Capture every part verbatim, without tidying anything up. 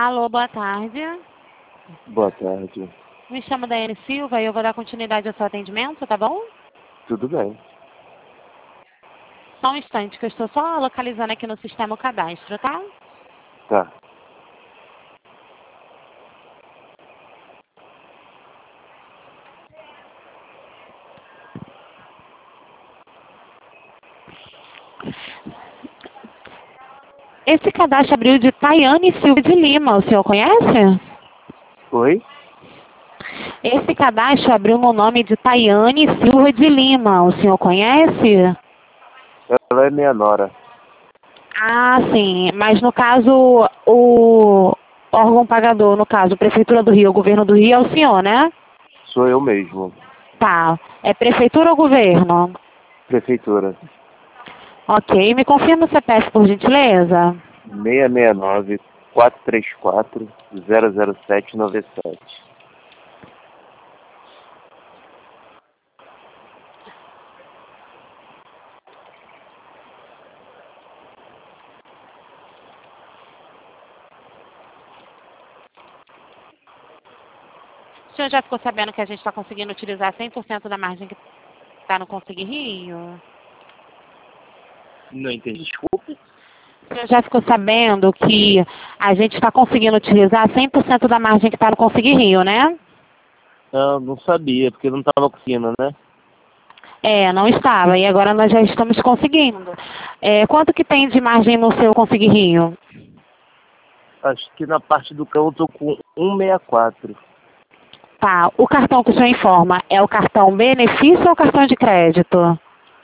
Alô, boa tarde. Boa tarde. Me chamo Daiane Silva e eu vou dar continuidade ao seu atendimento, tá bom? Tudo bem. Só um instante, que eu estou só localizando aqui no sistema o cadastro, tá? Tá. Esse cadastro abriu de Tayane Silva de Lima, o senhor conhece? Oi? Esse cadastro abriu no nome de Tayane Silva de Lima, o senhor conhece? Ela é minha nora. Ah, sim, mas no caso, o órgão pagador, no caso, Prefeitura do Rio, o Governo do Rio é o senhor, né? Sou eu mesmo. Tá, é Prefeitura ou Governo? Prefeitura. Ok, me confirma o C P F, por gentileza? seis seis nove, quatro três quatro, zero zero sete nove sete. O senhor já ficou sabendo que a gente está conseguindo utilizar cem por cento da margem que está no Consegui Rio? Não entendi. Desculpe. O senhor já ficou sabendo que a gente está conseguindo utilizar cem por cento da margem que está no Consegui Rio, né? Não, não sabia, porque não estava conseguindo, né? É, não estava, e agora nós já estamos conseguindo. É, quanto que tem de margem no seu Consegui Rio? Acho que na parte do cão eu tô com cento e sessenta e quatro. Tá, o cartão que o senhor informa é o cartão benefício ou o cartão de crédito?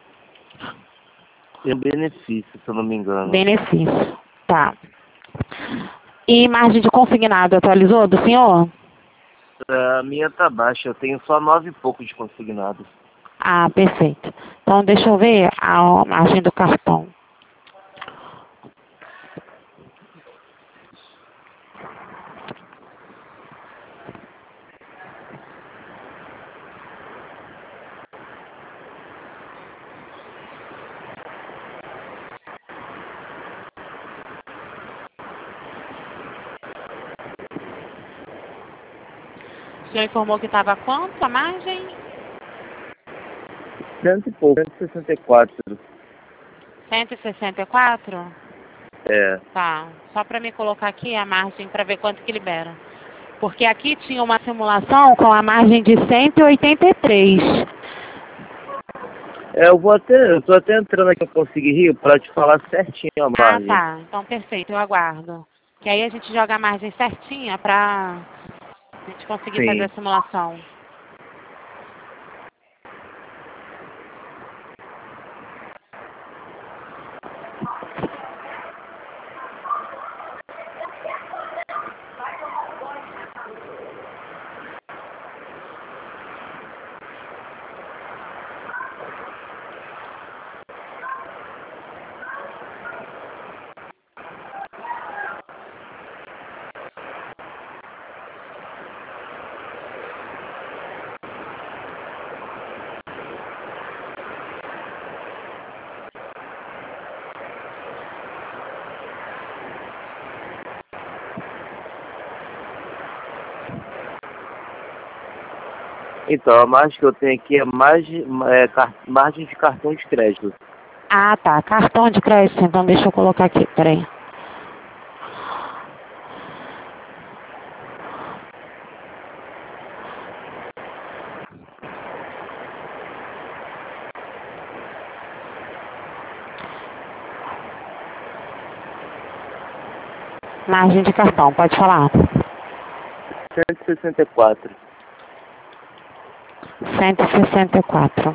Tem benefício, se eu não me engano. Benefício, tá. E margem de consignado atualizou do senhor? A minha tá baixa, eu tenho só nove e pouco de consignado. Ah, perfeito. Então, deixa eu ver a margem do cartão. O senhor informou que estava quanto a margem? Cento e pouco, cento e sessenta e quatro. cento e sessenta e quatro? É. Tá. Só para me colocar aqui a margem para ver quanto que libera. Porque aqui tinha uma simulação com a margem de cento e oitenta e três. É, eu vou até, eu tô até entrando aqui no Consegui Rio pra te falar certinho a Ah, margem. tá. Então, perfeito. Eu aguardo. Que aí a gente joga a margem certinha para a gente conseguir fazer Sim. a simulação. Então, a margem que eu tenho aqui é margem, é, car- margem de cartão de crédito. Ah, tá. Cartão de crédito. Então, deixa eu colocar aqui. Peraí. Margem de cartão. Pode falar. cento e sessenta e quatro. cento e sessenta e quatro.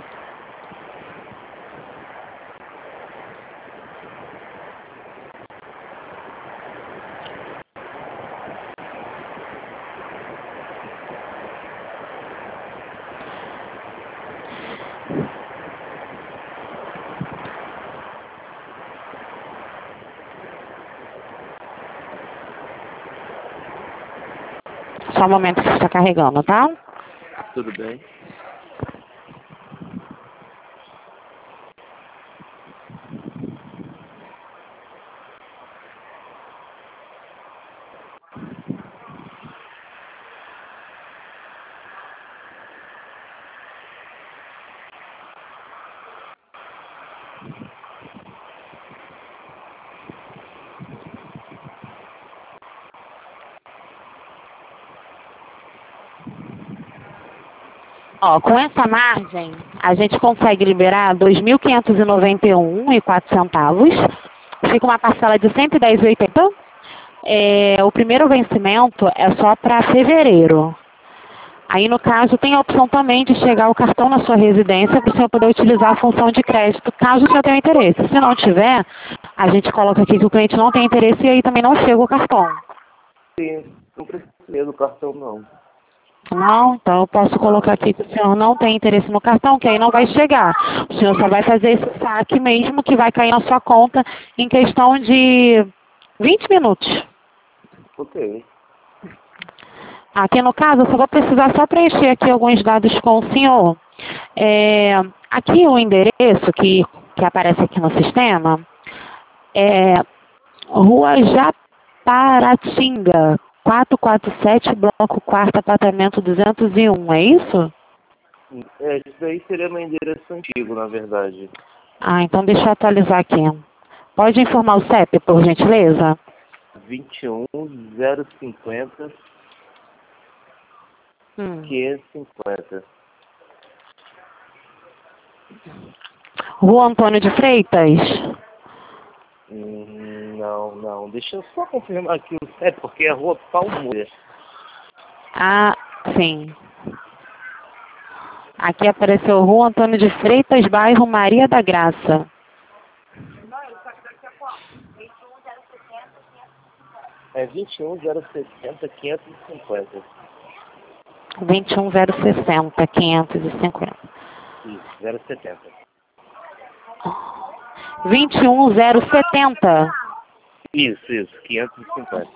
Só um momento que está carregando, tá? Tudo bem? Ó, com essa margem, a gente consegue liberar dois mil quinhentos e noventa e um reais e quatro centavos. Fica uma parcela de cento e dez reais e oitenta centavos. É, o primeiro vencimento é só para fevereiro. Aí, no caso, tem a opção também de chegar o cartão na sua residência para o senhor poder utilizar a função de crédito, caso o senhor tenha interesse. Se não tiver, a gente coloca aqui que o cliente não tem interesse e aí também não chega o cartão. Sim, não precisa do cartão, não. Não? Então eu posso colocar aqui que o senhor não tem interesse no cartão, que aí não vai chegar. O senhor só vai fazer esse saque mesmo, que vai cair na sua conta em questão de vinte minutos. Ok. Aqui no caso, eu só vou precisar só preencher aqui alguns dados com o senhor. É, aqui o endereço que, que aparece aqui no sistema é Rua Japaratinga, quatrocentos e quarenta e sete, bloco quarto, apartamento duzentos e um, é isso? É, isso daí seria meu endereço antigo, na verdade. Ah, então deixa eu atualizar aqui. Pode informar o C E P, por gentileza? vinte e um, zero cinquenta, Hum. quinhentos e cinquenta. Rua Antônio de Freitas? Hum, não, não. Deixa eu só confirmar aqui o C E P, porque é a Rua Palmeiras. Ah, sim. Aqui apareceu Rua Antônio de Freitas, bairro Maria da Graça. É vinte e um, zero sessenta, quinhentos e cinquenta. vinte e um zero sessenta, quinhentos e cinquenta. Isso, zero setenta. vinte e um zero setenta. Isso, isso, quinhentos e cinquenta.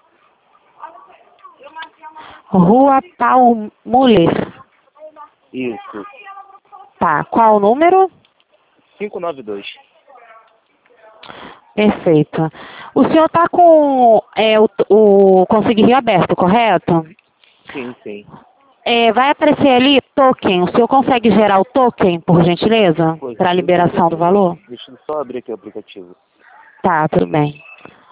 Rua Palmuller. Isso, Tá, qual o número? quinhentos e noventa e dois. Perfeito. O senhor está com é, o, o Consigne Rio aberto, correto? Sim, sim. É, vai aparecer ali token. O senhor consegue gerar o token, por gentileza? Pois, Para a liberação do valor? Deixa eu só abrir aqui o aplicativo. Tá, tudo bem.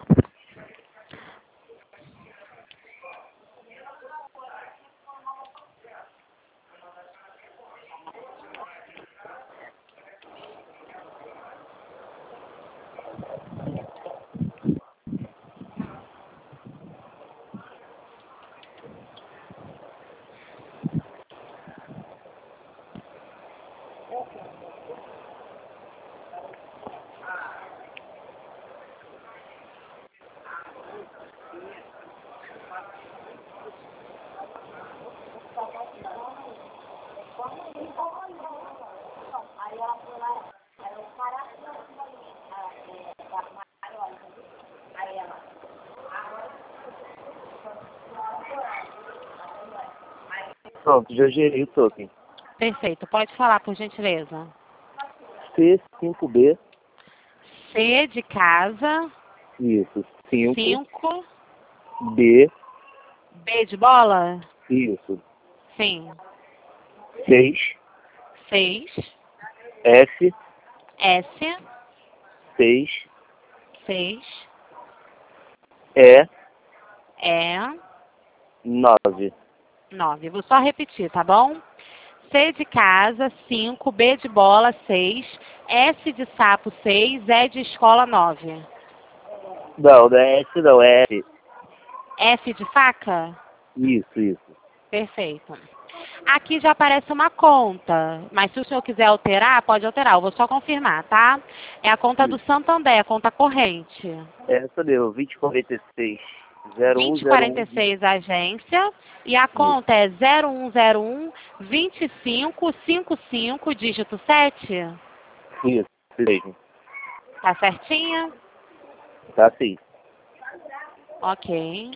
Pronto, já gerei o token. Perfeito. Pode falar, por gentileza. C cinco B. C de casa. Isso, cinco. cinco. B. B de bola? Isso. Sim. seis. seis. F. S. seis. seis. E. E. nove. nove. Vou só repetir, tá bom? C de casa, cinco. B de bola, seis. S de sapo, seis. E de escola, nove. Não, não é S não, é F. F de faca? Isso, isso. Perfeito. Aqui já aparece uma conta, mas se o senhor quiser alterar, pode alterar. Eu vou só confirmar, tá? É a conta do Santander, a conta corrente. Essa deu vinte e quarenta e seis. zero um vinte e zero quarenta e um. seis agência e a conta é zero um zero um, vinte e cinco, cinquenta e cinco, dígito sete. Isso, mesmo. Tá certinha? Tá sim. Ok.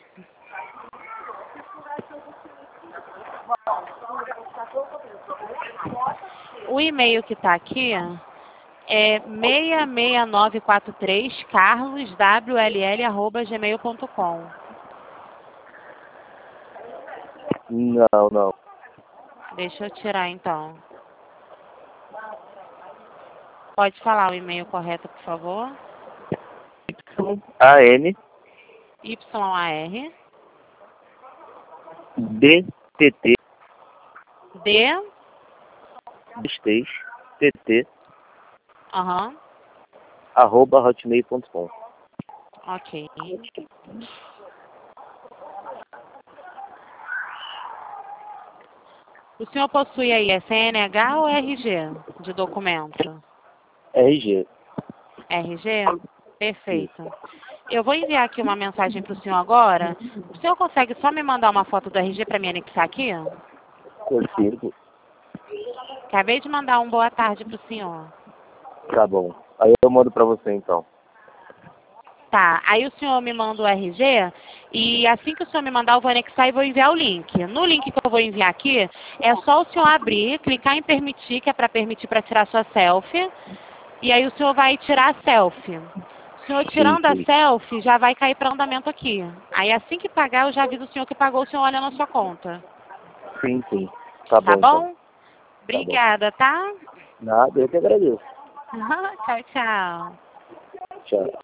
O e-mail que tá aqui é seis seis nove quatro três carlos w l l arroba gmail ponto com. Não, não. Deixa eu tirar então. Pode falar o e-mail correto, por favor? A N Y A R D T T D bestez, tt, Aham. arroba hotmail ponto com. Ok. O senhor possui aí C N H ou R G de documento? R G. R G? Perfeito. Eu vou enviar aqui uma mensagem para o senhor agora. O senhor consegue só me mandar uma foto do R G para me anexar aqui? Consigo. Acabei de mandar um boa tarde para o senhor. Tá bom. Aí eu mando pra você então. Tá, aí o senhor me manda o R G e assim que o senhor me mandar eu vou anexar e vou enviar o link. No link que eu vou enviar aqui, é só o senhor abrir, clicar em permitir, que é para permitir para tirar sua selfie, e aí o senhor vai tirar a selfie. O senhor Sim, tirando a sim. selfie, já vai cair para andamento aqui. Aí assim que pagar, eu já aviso o senhor que pagou, o senhor olha na sua conta. Sim, sim. Tá Tá bom então. bom? Tá bom. Obrigada, tá? Nada, eu que agradeço. Tchau, tchau. Tchau.